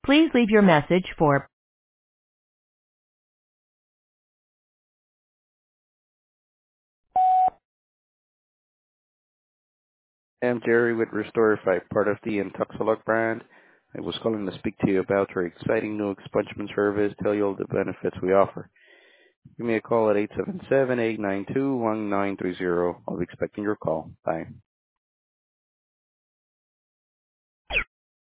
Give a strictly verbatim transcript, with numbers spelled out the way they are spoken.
Please leave your message for I'm Jerry with Restorify, part of the Intoxilog brand. I was calling to speak to you about our exciting new expungement service, tell you all the benefits we offer. Give me a call at eight seven seven, eight nine two, one nine three zero. I'll be expecting your call. Bye.